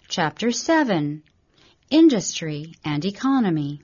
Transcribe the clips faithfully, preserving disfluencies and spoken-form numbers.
Chapter seven. Industry and Economy.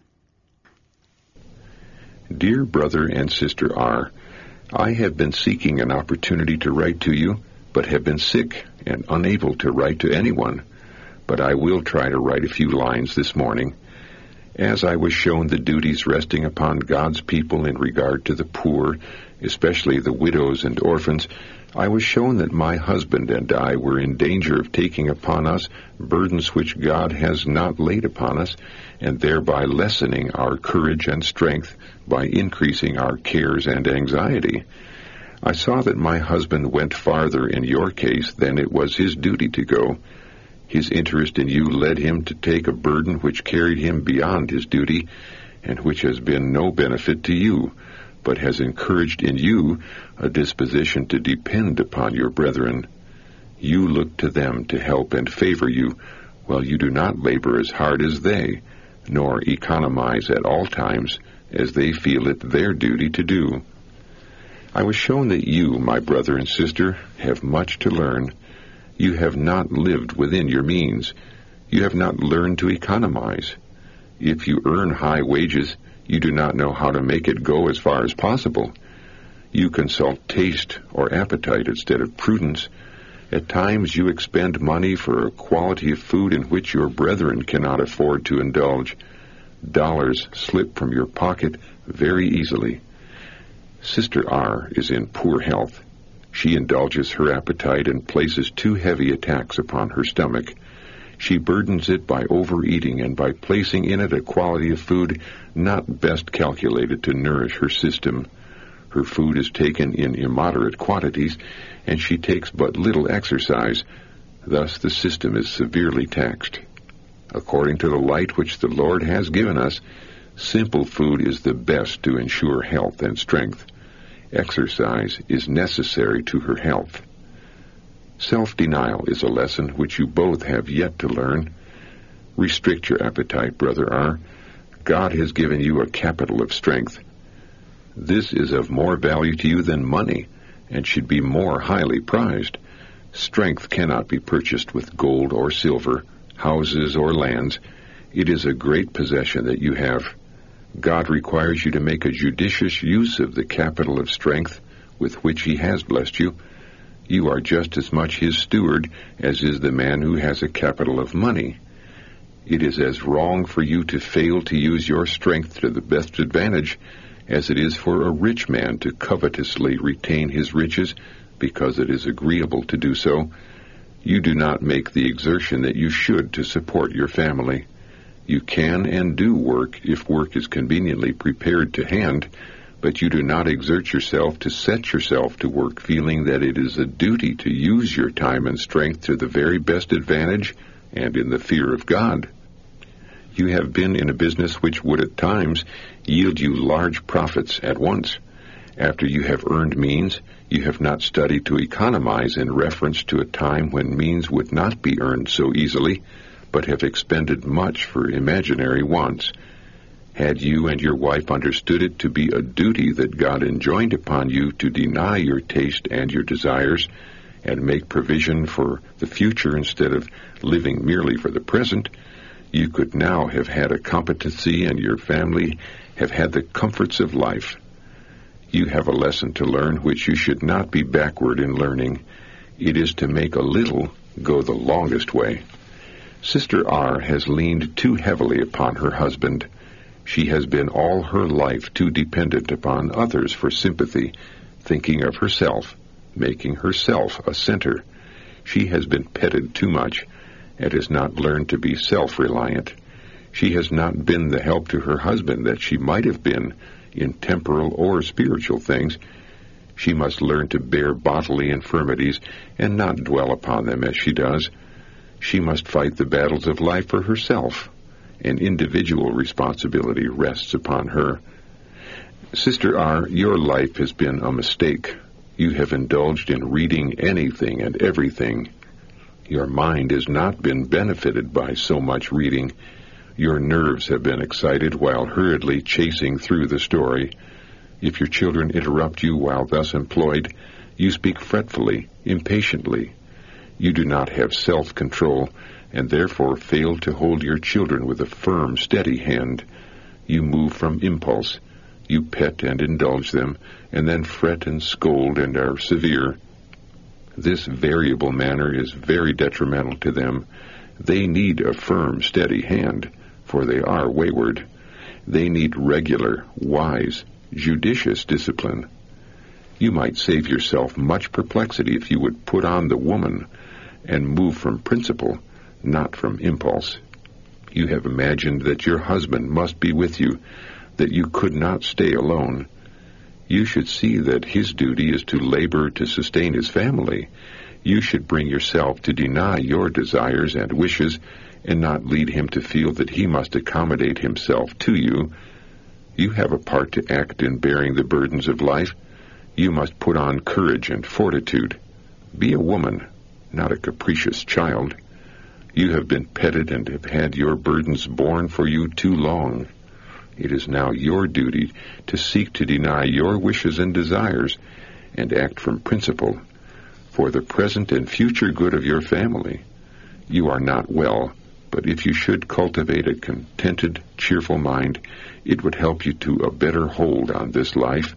Dear Brother and Sister R., I have been seeking an opportunity to write to you, but have been sick and unable to write to anyone. But I will try to write a few lines this morning. As I was shown the duties resting upon God's people in regard to the poor, especially the widows and orphans, I was shown that my husband and I were in danger of taking upon us burdens which God has not laid upon us, and thereby lessening our courage and strength by increasing our cares and anxiety. I saw that my husband went farther in your case than it was his duty to go. His interest in you led him to take a burden which carried him beyond his duty, and which has been no benefit to you, but has encouraged in you a disposition to depend upon your brethren. You look to them to help and favor you, while you do not labor as hard as they, nor economize at all times, as they feel it their duty to do. I was shown that you, my brother and sister, have much to learn. You have not lived within your means. You have not learned to economize. If you earn high wages, you do not know how to make it go as far as possible. You consult taste or appetite instead of prudence. At times you expend money for a quality of food in which your brethren cannot afford to indulge. Dollars slip from your pocket very easily. Sister R. is in poor health. She indulges her appetite and places too heavy a tax upon her stomach. She burdens it by overeating and by placing in it a quality of food not best calculated to nourish her system. Her food is taken in immoderate quantities, and she takes but little exercise. Thus the system is severely taxed. According to the light which the Lord has given us, simple food is the best to ensure health and strength. Exercise is necessary to her health. Self-denial is a lesson which you both have yet to learn. Restrict your appetite, Brother R. God has given you a capital of strength. This is of more value to you than money, and should be more highly prized. Strength cannot be purchased with gold or silver, houses or lands. It is a great possession that you have. God requires you to make a judicious use of the capital of strength with which He has blessed you. You are just as much His steward as is the man who has a capital of money. It is as wrong for you to fail to use your strength to the best advantage as it is for a rich man to covetously retain his riches because it is agreeable to do so. You do not make the exertion that you should to support your family. You can and do work if work is conveniently prepared to hand, but you do not exert yourself to set yourself to work feeling that it is a duty to use your time and strength to the very best advantage and in the fear of God. You have been in a business which would at times yield you large profits at once. After you have earned means, you have not studied to economize in reference to a time when means would not be earned so easily, but have expended much for imaginary wants. Had you and your wife understood it to be a duty that God enjoined upon you to deny your taste and your desires, and make provision for the future instead of living merely for the present, you could now have had a competency and your family have had the comforts of life. You have a lesson to learn which you should not be backward in learning. It is to make a little go the longest way. Sister R. has leaned too heavily upon her husband. She has been all her life too dependent upon others for sympathy, thinking of herself, making herself a center. She has been petted too much, and has not learned to be self-reliant. She has not been the help to her husband that she might have been in temporal or spiritual things. She must learn to bear bodily infirmities and not dwell upon them as she does. She must fight the battles of life for herself. An individual responsibility rests upon her. Sister R., your life has been a mistake. You have indulged in reading anything and everything. Your mind has not been benefited by so much reading. Your nerves have been excited while hurriedly chasing through the story. If your children interrupt you while thus employed, you speak fretfully, impatiently. You do not have self-control, and therefore fail to hold your children with a firm, steady hand. You move from impulse. You pet and indulge them, and then fret and scold and are severe. This variable manner is very detrimental to them. They need a firm, steady hand, for they are wayward. They need regular, wise, judicious discipline. You might save yourself much perplexity if you would put on the woman and move from principle, not from impulse. You have imagined that your husband must be with you, that you could not stay alone. You should see that his duty is to labor to sustain his family. You should bring yourself to deny your desires and wishes and not lead him to feel that he must accommodate himself to you. You have a part to act in bearing the burdens of life. You must put on courage and fortitude. Be a woman, not a capricious child. You have been petted and have had your burdens borne for you too long. It is now your duty to seek to deny your wishes and desires and act from principle for the present and future good of your family. You are not well, but if you should cultivate a contented, cheerful mind, it would help you to a better hold on this life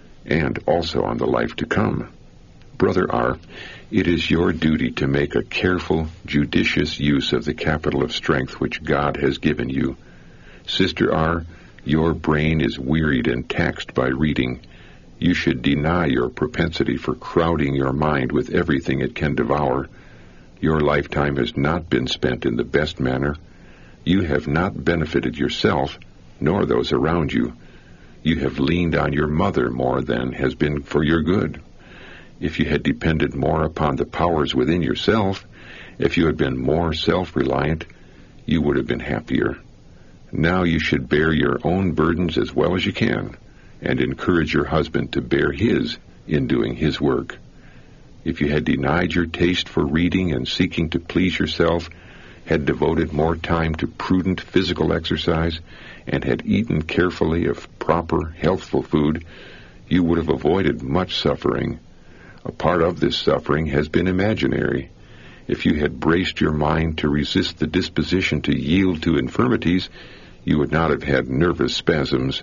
and also on the life to come. Brother R., it is your duty to make a careful, judicious use of the capital of strength which God has given you. Sister R., your brain is wearied and taxed by reading. You should deny your propensity for crowding your mind with everything it can devour. Your lifetime has not been spent in the best manner. You have not benefited yourself, nor those around you. You have leaned on your mother more than has been for your good. If you had depended more upon the powers within yourself, if you had been more self-reliant, you would have been happier. Now you should bear your own burdens as well as you can, and encourage your husband to bear his in doing his work. If you had denied your taste for reading and seeking to please yourself, had devoted more time to prudent physical exercise, and had eaten carefully of proper, healthful food, you would have avoided much suffering. A part of this suffering has been imaginary. If you had braced your mind to resist the disposition to yield to infirmities, you would not have had nervous spasms.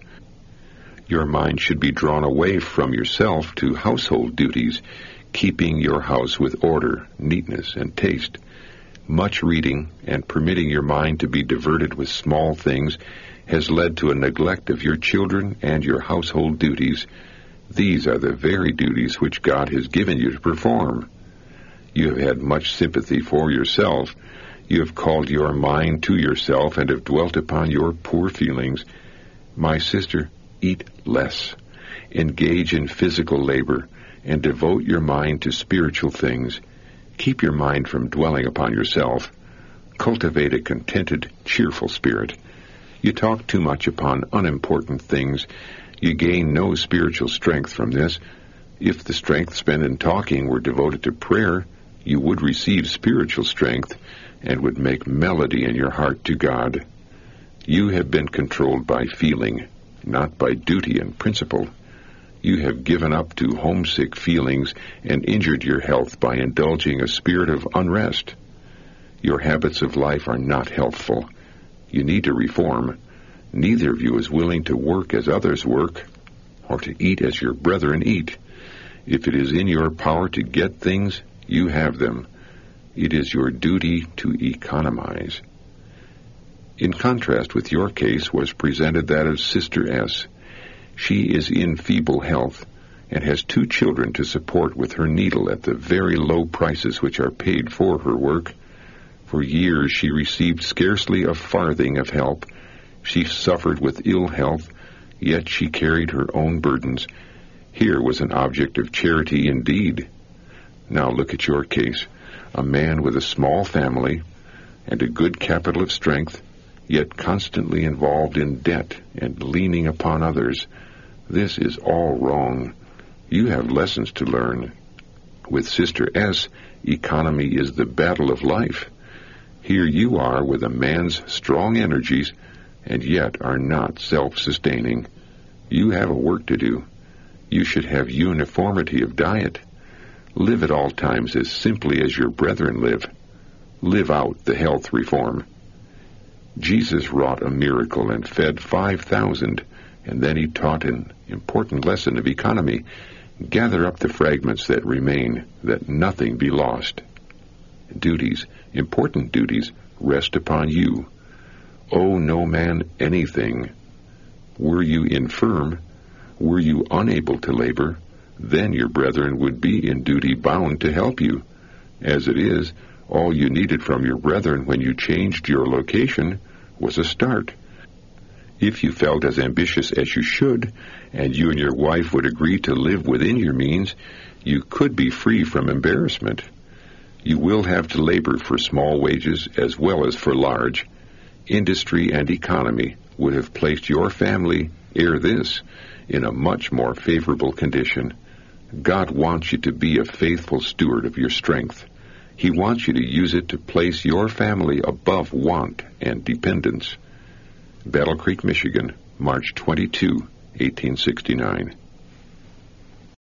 Your mind should be drawn away from yourself to household duties, keeping your house with order, neatness, and taste. Much reading and permitting your mind to be diverted with small things has led to a neglect of your children and your household duties. These are the very duties which God has given you to perform. You have had much sympathy for yourself. You have called your mind to yourself and have dwelt upon your poor feelings. My sister, eat less. Engage in physical labor and devote your mind to spiritual things. Keep your mind from dwelling upon yourself. Cultivate a contented, cheerful spirit. You talk too much upon unimportant things. You gain no spiritual strength from this. If the strength spent in talking were devoted to prayer, you would receive spiritual strength and would make melody in your heart to God. You have been controlled by feeling, not by duty and principle. You have given up to homesick feelings and injured your health by indulging a spirit of unrest. Your habits of life are not healthful. You need to reform. Neither of you is willing to work as others work, or to eat as your brethren eat. If it is in your power to get things, you have them. It is your duty to economize. In contrast with your case was presented that of Sister S. She is in feeble health and has two children to support with her needle at the very low prices which are paid for her work. For years she received scarcely a farthing of help. She suffered with ill health, yet she carried her own burdens. Here was an object of charity indeed. Now look at your case, a man with a small family and a good capital of strength, yet constantly involved in debt and leaning upon others. This is all wrong. You have lessons to learn. With Sister S, economy is the battle of life. Here you are with a man's strong energies, and yet are not self-sustaining. You have a work to do. You should have uniformity of diet. Live at all times as simply as your brethren live. Live out the health reform. Jesus wrought a miracle and fed five thousand, and then he taught an important lesson of economy. Gather up the fragments that remain, that nothing be lost. Duties, important duties, rest upon you. Owe no man anything. Were you infirm, were you unable to labor, then your brethren would be in duty bound to help you. As it is, all you needed from your brethren when you changed your location was a start. If you felt as ambitious as you should, and you and your wife would agree to live within your means, you could be free from embarrassment. You will have to labor for small wages as well as for large. Industry and economy would have placed your family, ere this, in a much more favorable condition. God wants you to be a faithful steward of your strength. He wants you to use it to place your family above want and dependence. Battle Creek, Michigan, March twenty-second, eighteen sixty-nine.